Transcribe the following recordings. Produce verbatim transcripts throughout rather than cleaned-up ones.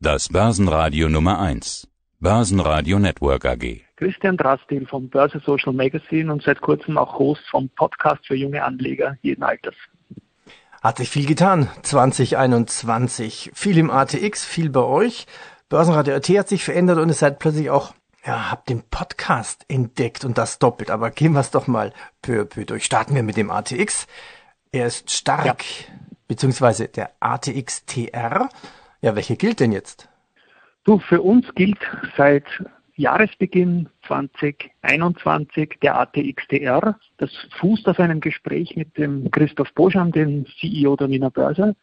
Das Börsenradio Nummer eins. Börsenradio Network A G. Christian Drastil vom Börse Social Magazine und seit kurzem auch Host vom Podcast für junge Anleger jeden Alters. Hat sich viel getan, zwanzig einundzwanzig. Viel im A T X, viel bei euch. Börsenradio A T hat sich verändert und ihr seid plötzlich auch, ja, habt den Podcast entdeckt und das doppelt. Aber gehen wir es doch mal peu à peu durch. Starten wir mit dem A T X. Er ist stark, ja. Beziehungsweise der A T X T R. Ja, welche gilt denn jetzt? Du, für uns gilt seit Jahresbeginn zwanzig einundzwanzig der A T X T R. Das fußt auf einem Gespräch mit dem Christoph Boschan, dem C E O der Wiener Börse.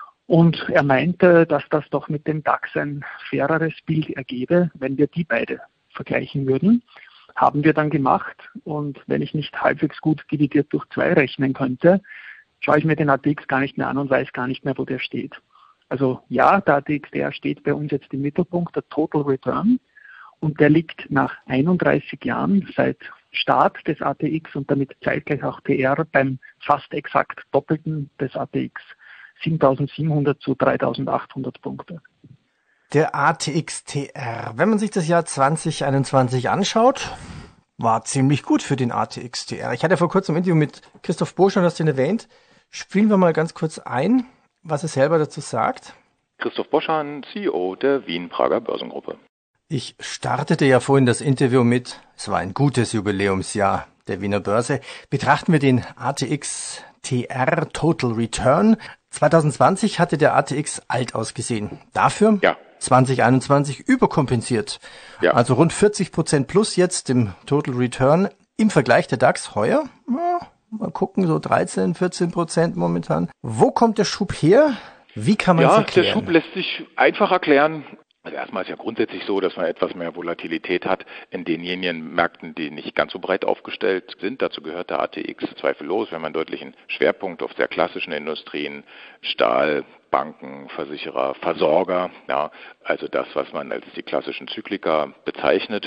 Und er meinte, dass das doch mit dem DAX ein faireres Bild ergebe, wenn wir die beide vergleichen würden. Haben wir dann gemacht. Und wenn ich nicht halbwegs gut dividiert durch zwei rechnen könnte, schaue ich mir den A T X gar nicht mehr an und weiß gar nicht mehr, wo der steht. Also ja, der A T X T R steht bei uns jetzt im Mittelpunkt, der Total Return. Und der liegt nach einunddreißig Jahren seit Start des A T X und damit zeitgleich auch T R beim fast exakt Doppelten des A T X. siebentausendsiebenhundert zu dreitausendachthundert Punkte. Der A T X T R, wenn man sich das Jahr zwanzig einundzwanzig anschaut, war ziemlich gut für den A T X T R. Ich hatte vor kurzem ein Interview mit Christoph Boschan, hast du ihn erwähnt. Spielen wir mal ganz kurz ein, was er selber dazu sagt. Christoph Boschan, C E O der Wien-Prager Börsengruppe. Ich startete ja vorhin das Interview mit, es war ein gutes Jubiläumsjahr der Wiener Börse. Betrachten wir den A T X T R Total Return. zwanzig zwanzig hatte der A T X alt ausgesehen. Dafür ja. zwanzig einundzwanzig überkompensiert. Ja. Also rund vierzig Prozent plus jetzt im Total Return. Im Vergleich der DAX heuer, ja, mal gucken, so dreizehn, vierzehn Prozent momentan. Wo kommt der Schub her? Wie kann man es ja, erklären? Der Schub lässt sich einfach erklären. Also erstmal ist ja grundsätzlich so, dass man etwas mehr Volatilität hat in denjenigen Märkten, die nicht ganz so breit aufgestellt sind. Dazu gehört der A T X zweifellos. Wir haben einen deutlichen Schwerpunkt auf sehr klassischen Industrien, Stahl, Banken, Versicherer, Versorger. Ja, also das, was man als die klassischen Zyklika bezeichnet.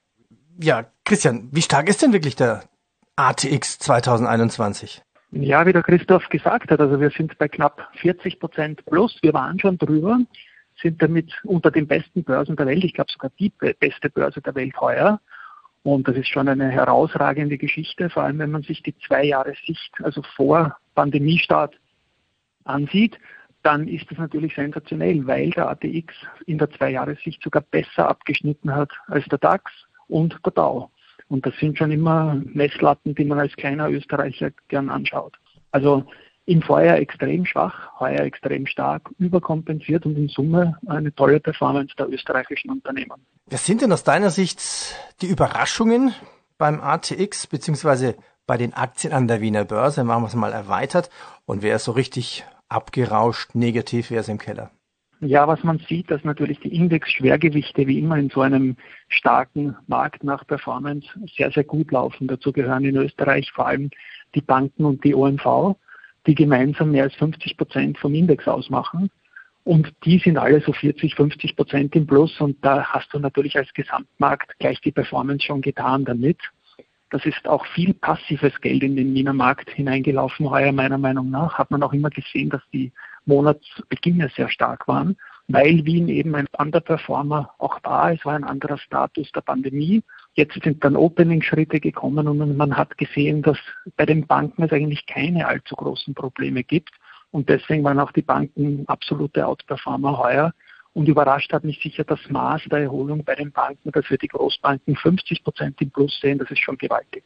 Ja, Christian, wie stark ist denn wirklich der A T X zwanzig einundzwanzig? Ja, wie der Christoph gesagt hat, also wir sind bei knapp vierzig Prozent plus. Wir waren schon drüber, sind damit unter den besten Börsen der Welt. Ich glaube sogar die beste Börse der Welt heuer. Und das ist schon eine herausragende Geschichte, vor allem wenn man sich die zwei Jahre Sicht, also vor Pandemiestart, ansieht, dann ist das natürlich sensationell, weil der A T X in der zwei Jahre Sicht sogar besser abgeschnitten hat als der DAX und der Dow. Und das sind schon immer Messlatten, die man als kleiner Österreicher gern anschaut. Also im Vorjahr extrem schwach, heuer extrem stark, überkompensiert und in Summe eine tolle Performance der österreichischen Unternehmen. Was sind denn aus deiner Sicht die Überraschungen beim A T X beziehungsweise bei den Aktien an der Wiener Börse? Machen wir es mal erweitert. Und wer ist so richtig abgerauscht, negativ, wer ist im Keller? Ja, was man sieht, dass natürlich die Index-Schwergewichte wie immer in so einem starken Markt nach Performance sehr, sehr gut laufen. Dazu gehören in Österreich vor allem die Banken und die O M V, die gemeinsam mehr als fünfzig Prozent vom Index ausmachen. Und die sind alle so vierzig, fünfzig Prozent im Plus. Und da hast du natürlich als Gesamtmarkt gleich die Performance schon getan damit. Das ist auch viel passives Geld in den Wiener Markt hineingelaufen. Heuer meiner Meinung nach hat man auch immer gesehen, dass die Monatsbeginne sehr stark waren, weil Wien eben ein Underperformer auch war. Es war ein anderer Status der Pandemie. Jetzt sind dann Opening-Schritte gekommen und man hat gesehen, dass bei den Banken es eigentlich keine allzu großen Probleme gibt. Und deswegen waren auch die Banken absolute Outperformer heuer. Und überrascht hat mich sicher das Maß der Erholung bei den Banken, dass wir die Großbanken fünfzig Prozent im Plus sehen. Das ist schon gewaltig.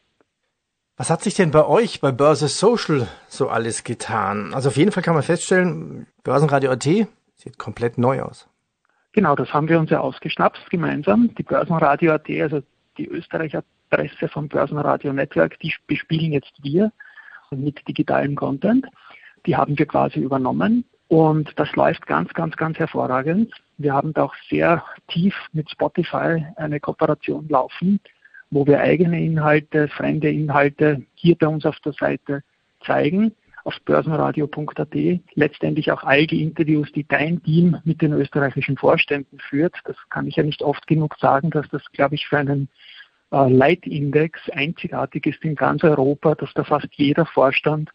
Was hat sich denn bei euch, bei Börse Social, so alles getan? Also auf jeden Fall kann man feststellen, Börsenradio A T sieht komplett neu aus. Genau, das haben wir uns ja ausgeschnappt gemeinsam. Die Börsenradio A T, also die Österreicher Presse vom Börsenradio Network, die bespielen jetzt wir mit digitalem Content. Die haben wir quasi übernommen und das läuft ganz, ganz, ganz hervorragend. Wir haben da auch sehr tief mit Spotify eine Kooperation laufen, wo wir eigene Inhalte, fremde Inhalte hier bei uns auf der Seite zeigen, auf börsenradio punkt a t. Letztendlich auch all die Interviews, die dein Team mit den österreichischen Vorständen führt. Das kann ich ja nicht oft genug sagen, dass das, glaube ich, für einen äh, Leitindex einzigartig ist in ganz Europa, dass da fast jeder Vorstand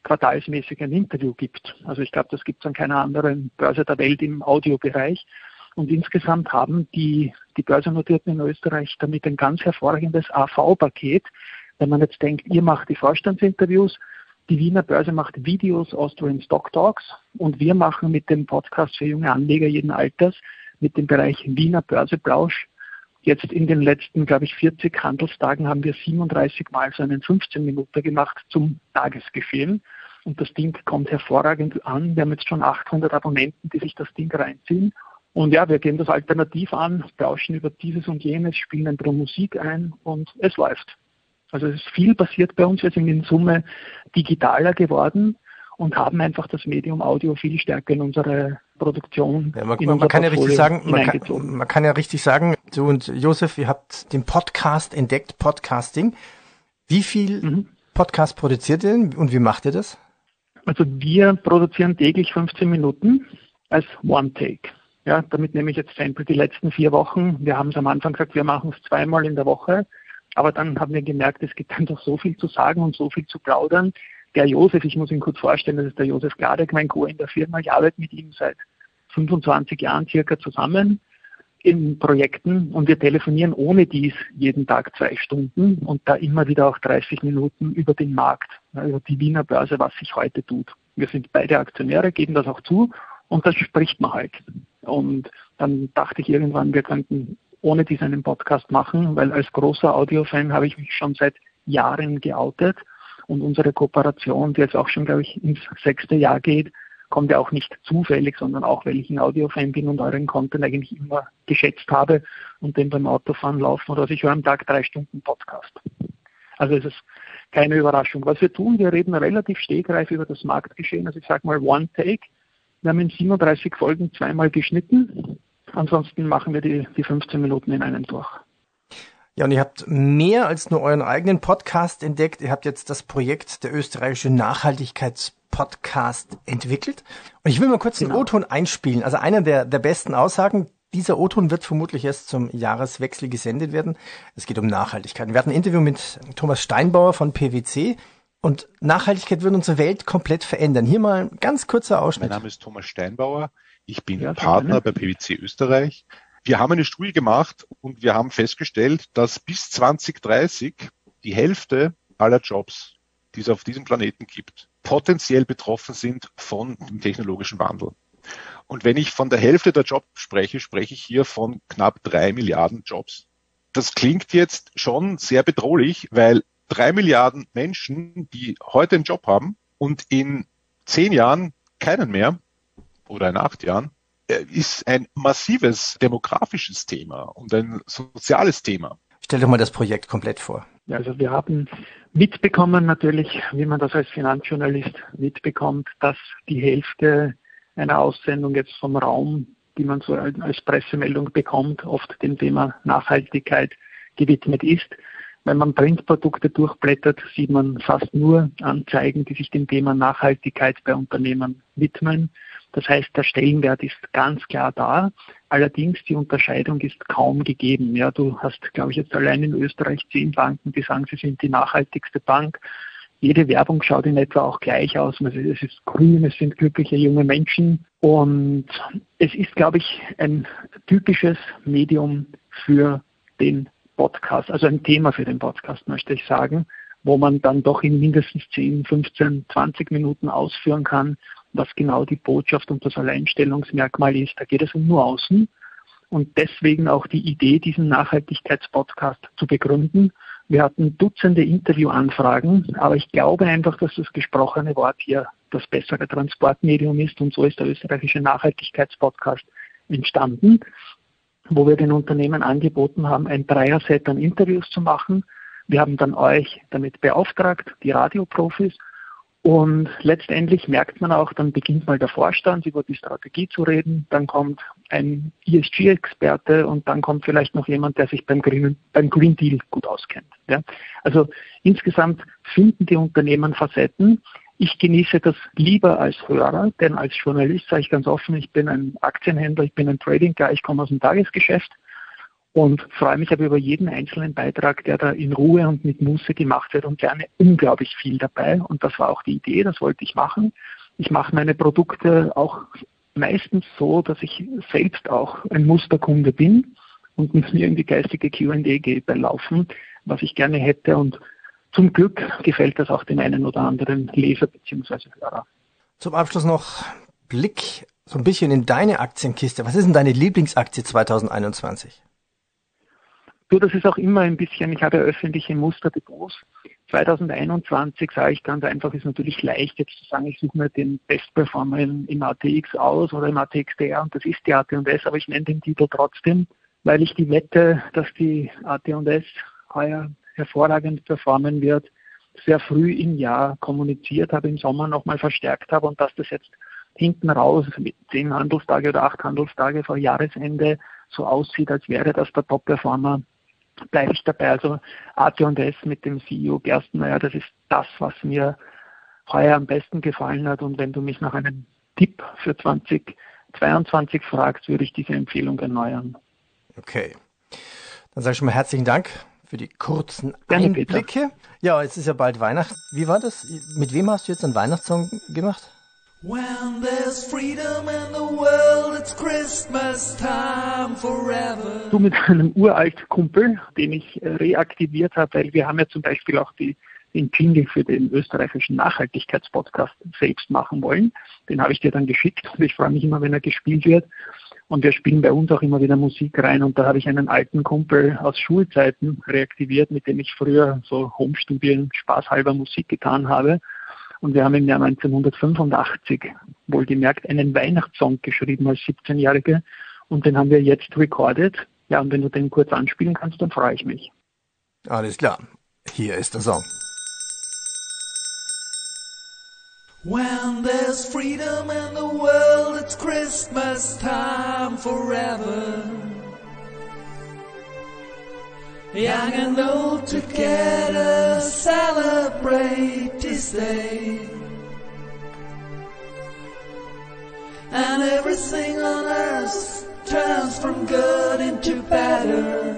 quartalsmäßig ein Interview gibt. Also ich glaube, das gibt es an keiner anderen Börse der Welt im Audiobereich. Und insgesamt haben die, die Börsennotierten in Österreich damit ein ganz hervorragendes A V-Paket. Wenn man jetzt denkt, ihr macht die Vorstandsinterviews, die Wiener Börse macht Videos, Austrian Stock Talks, und wir machen mit dem Podcast für junge Anleger jeden Alters mit dem Bereich Wiener Börseplausch. Jetzt in den letzten, glaube ich, vierzig Handelstagen haben wir siebenunddreißig Mal so einen fünfzehn Minuten gemacht zum Tagesgeschehen. Und das Ding kommt hervorragend an. Wir haben jetzt schon achthundert Abonnenten, die sich das Ding reinziehen. Und ja, wir gehen das alternativ an, tauschen über dieses und jenes, spielen ein bisschen Musik ein und es läuft. Also es ist viel passiert bei uns. Wir sind in Summe digitaler geworden und haben einfach das Medium Audio viel stärker in unsere Produktion. Ja, man, in man, man kann ja richtig sagen, man kann, man kann ja richtig sagen, du und Josef, ihr habt den Podcast entdeckt, Podcasting. Wie viel mhm. Podcast produziert ihr denn und wie macht ihr das? Also wir produzieren täglich fünfzehn Minuten als One-Take. Ja, damit nehme ich jetzt Sample die letzten vier Wochen. Wir haben es am Anfang gesagt, wir machen es zweimal in der Woche. Aber dann haben wir gemerkt, es gibt einfach so viel zu sagen und so viel zu plaudern. Der Josef, ich muss ihn kurz vorstellen, das ist der Josef Gladek, mein Co. in der Firma. Ich arbeite mit ihm seit fünfundzwanzig Jahren circa zusammen in Projekten und wir telefonieren ohne dies jeden Tag zwei Stunden und da immer wieder auch dreißig Minuten über den Markt, über die Wiener Börse, was sich heute tut. Wir sind beide Aktionäre, geben das auch zu und das spricht man halt. Und dann dachte ich irgendwann, wir könnten ohne dies einen Podcast machen, weil als großer Audiofan habe ich mich schon seit Jahren geoutet und unsere Kooperation, die jetzt auch schon, glaube ich, ins sechste Jahr geht, kommt ja auch nicht zufällig, sondern auch, weil ich ein Audiofan bin und euren Content eigentlich immer geschätzt habe und den beim Autofahren laufen oder also ich höre am Tag drei Stunden Podcast. Also es ist keine Überraschung. Was wir tun, wir reden relativ stegreif über das Marktgeschehen, also ich sage mal One Take. Wir haben in siebenunddreißig Folgen zweimal geschnitten. Ansonsten machen wir die, die fünfzehn Minuten in einem durch. Ja, und ihr habt mehr als nur euren eigenen Podcast entdeckt. Ihr habt jetzt das Projekt der österreichische Nachhaltigkeitspodcast entwickelt. Und ich will mal kurz genau. den O-Ton einspielen. Also einer der, der besten Aussagen. Dieser O-Ton wird vermutlich erst zum Jahreswechsel gesendet werden. Es geht um Nachhaltigkeit. Wir hatten ein Interview mit Thomas Steinbauer von P W C. Und Nachhaltigkeit wird unsere Welt komplett verändern. Hier mal ein ganz kurzer Ausschnitt. Mein Name ist Thomas Steinbauer. Ich bin ja, Partner bei P W C Österreich. Wir haben eine Studie gemacht und wir haben festgestellt, dass bis zwanzig dreißig die Hälfte aller Jobs, die es auf diesem Planeten gibt, potenziell betroffen sind von dem technologischen Wandel. Und wenn ich von der Hälfte der Jobs spreche, spreche ich hier von knapp drei Milliarden Jobs. Das klingt jetzt schon sehr bedrohlich, weil drei Milliarden Menschen, die heute einen Job haben und in zehn Jahren keinen mehr oder in acht Jahren, ist ein massives demografisches Thema und ein soziales Thema. Stell doch mal das Projekt komplett vor. Ja, also wir haben mitbekommen natürlich, wie man das als Finanzjournalist mitbekommt, dass die Hälfte einer Aussendung jetzt vom Raum, die man so als Pressemeldung bekommt, oft dem Thema Nachhaltigkeit gewidmet ist. Wenn man Printprodukte durchblättert, sieht man fast nur Anzeigen, die sich dem Thema Nachhaltigkeit bei Unternehmen widmen. Das heißt, der Stellenwert ist ganz klar da. Allerdings die Unterscheidung ist kaum gegeben. Ja, du hast, glaube ich, jetzt allein in Österreich zehn Banken, die sagen, sie sind die nachhaltigste Bank. Jede Werbung schaut in etwa auch gleich aus. Es ist grün, es sind glückliche junge Menschen. Und es ist, glaube ich, ein typisches Medium für den Podcast, also ein Thema für den Podcast, möchte ich sagen, wo man dann doch in mindestens zehn, fünfzehn, zwanzig Minuten ausführen kann, was genau die Botschaft und das Alleinstellungsmerkmal ist. Da geht es um nur Außen und deswegen auch die Idee, diesen Nachhaltigkeitspodcast zu begründen. Wir hatten Dutzende Interviewanfragen, aber ich glaube einfach, dass das gesprochene Wort hier das bessere Transportmedium ist und so ist der österreichische Nachhaltigkeitspodcast entstanden, wo wir den Unternehmen angeboten haben, ein Dreier-Set an Interviews zu machen. Wir haben dann euch damit beauftragt, die Radioprofis. Und letztendlich merkt man auch, dann beginnt mal der Vorstand über die Strategie zu reden, dann kommt ein E S G-Experte und dann kommt vielleicht noch jemand, der sich beim Green, beim Green Deal gut auskennt. Ja? Also insgesamt finden die Unternehmen Facetten. Ich genieße das lieber als Hörer, denn als Journalist sage ich ganz offen, ich bin ein Aktienhändler, ich bin ein Trading-Guy, ich komme aus dem Tagesgeschäft und freue mich aber über jeden einzelnen Beitrag, der da in Ruhe und mit Muße gemacht wird und lerne unglaublich viel dabei. Und das war auch die Idee, das wollte ich machen. Ich mache meine Produkte auch meistens so, dass ich selbst auch ein Musterkunde bin und mit mir in die geistige Q and A gehe bei Laufen, was ich gerne hätte. Und zum Glück gefällt das auch den einen oder anderen Leser bzw. Hörer. Zum Abschluss noch Blick so ein bisschen in deine Aktienkiste. Was ist denn deine Lieblingsaktie zwanzig einundzwanzig? Du, das ist auch immer ein bisschen, ich habe öffentliche Musterdepots. zwanzig einundzwanzig sage ich ganz einfach, ist natürlich leicht jetzt zu sagen, ich suche mir den Bestperformer im A T X aus oder im A T X D R und das ist die A T und S, aber ich nenne den Titel trotzdem, weil ich die Wette, dass die A T und S heuer hervorragend performen wird, sehr früh im Jahr kommuniziert habe, im Sommer nochmal verstärkt habe und dass das jetzt hinten raus mit zehn Handelstage oder acht Handelstage vor Jahresende so aussieht, als wäre das der Top-Performer, bleibe ich dabei. Also A T und S mit dem C E O Gerstenmaier, das ist das, was mir heuer am besten gefallen hat. Und wenn du mich nach einem Tipp für zwanzig zweiundzwanzig fragst, würde ich diese Empfehlung erneuern. Okay, dann sage ich schon mal herzlichen Dank für die kurzen Gerne, Einblicke. Peter. Ja, jetzt ist ja bald Weihnachten. Wie war das? Mit wem hast du jetzt einen Weihnachtssong gemacht? When there's freedom in the world, it's Christmas time forever. Du mit einem uralt Kumpel, den ich reaktiviert habe, weil wir haben ja zum Beispiel auch die, den Jingle für den österreichischen Nachhaltigkeitspodcast selbst machen wollen. Den habe ich dir dann geschickt und ich freue mich immer, wenn er gespielt wird. Und wir spielen bei uns auch immer wieder Musik rein und da habe ich einen alten Kumpel aus Schulzeiten reaktiviert, mit dem ich früher so Homestudien spaßhalber Musik getan habe. Und wir haben im Jahr neunzehnhundertfünfundachtzig wohlgemerkt einen Weihnachtssong geschrieben als siebzehnjährige und den haben wir jetzt recorded. Ja, und wenn du den kurz anspielen kannst, dann freue ich mich. Alles klar, hier ist der Song. When there's freedom in the world, it's Christmas time forever. Young and old together celebrate this day. And everything on earth turns from good into better.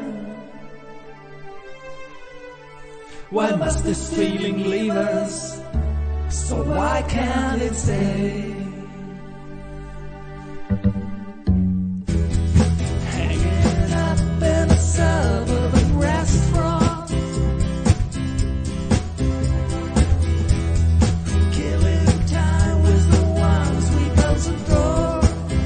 Why must this feeling leave us? So why can't it stay? Hanging up in a suburban restaurant, killing time with the ones we both adore.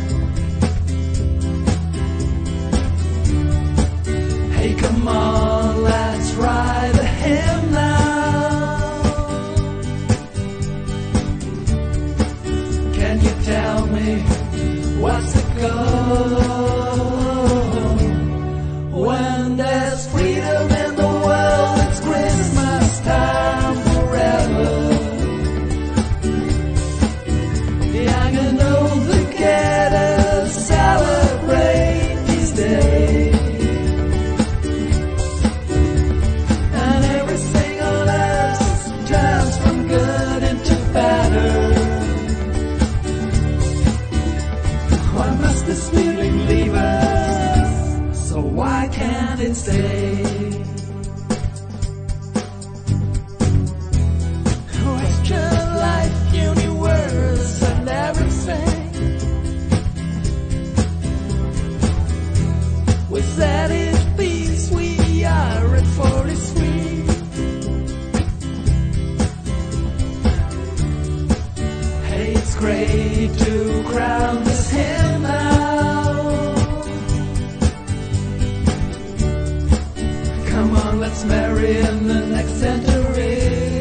Hey, come on, let's ride the hymn now. Tell me, what's the goal? When there's freedom in the world, it's Christmas time forever. Young and old together celebrate these days. And everything on earth turns from good into better. This feeling leave us, so why can't it stay? Question life, universe, and everything. With that is peace, we are at forty-three. Hey, it's great to crown this hymn now. Come on, let's marry in the next century.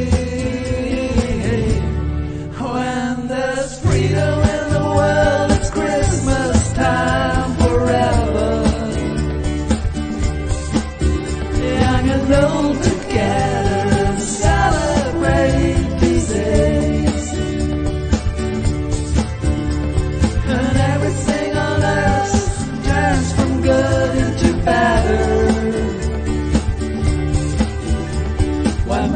When there's freedom in the world, it's Christmas time forever. Young and old together celebrate these days. And everything on earth turns from good into better. Why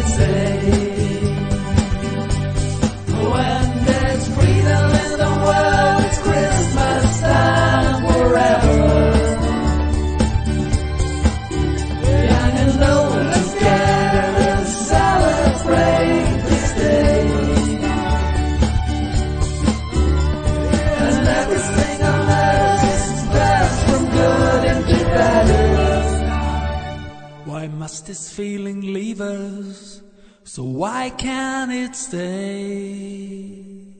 it stay? When there's freedom in the world, it's Christmas time forever. Young and old together celebrate this day. And everything on earth is passed from good into better. Why must this feeling leave us? So why can't it stay?